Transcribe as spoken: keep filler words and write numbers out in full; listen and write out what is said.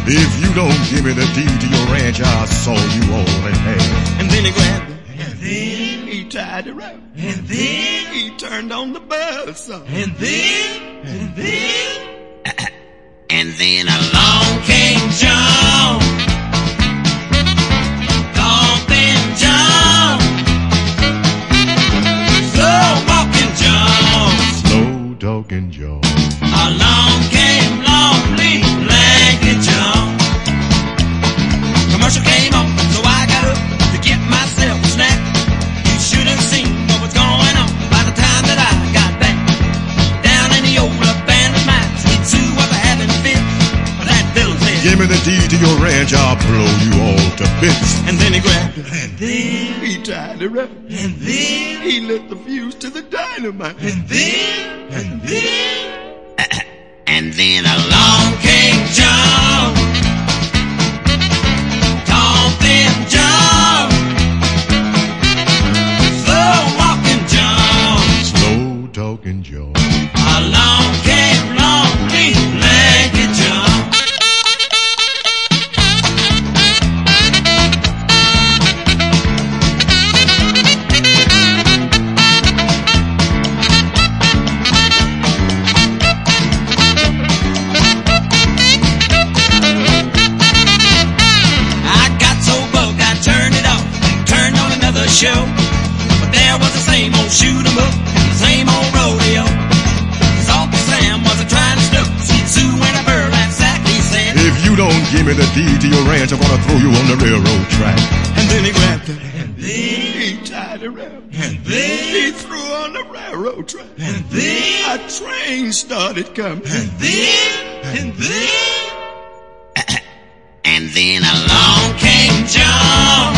If you don't give me the deed to your ranch, I'll saw you all in hell. And then he grabbed her. And then he tied her up. And then he turned on the buzz. And then, and then, and then along came John. Thumping John. Slow walking John. Slow talking John. Along came lonely blanket John. Commercial came on, so I got up to get myself a snack. You should have seen what was going on by the time that I got back. Down in the old abandoned mines, we two were having fit. That bill said, give me the deed to your ranch, I'll blow you all to bits. And then he grabbed her. And then he tied her up. And then he lit the fuse to the dynamite. And then, and then, and then along came John. Thumping John. Slow walking John. Slow talking John. Along came lonely blanket John. Show, but there was the same old shoot 'em up and the same old rodeo. Salty Sam wasn't trying to snoop. See Sue when a bird ran sack, he said, if you don't give me the deed to your ranch, I'm gonna throw you on the railroad track. And then he grabbed her, and then he tied her up, and then he threw her on the railroad track, and then a train started coming, and then, and then, and then along came John.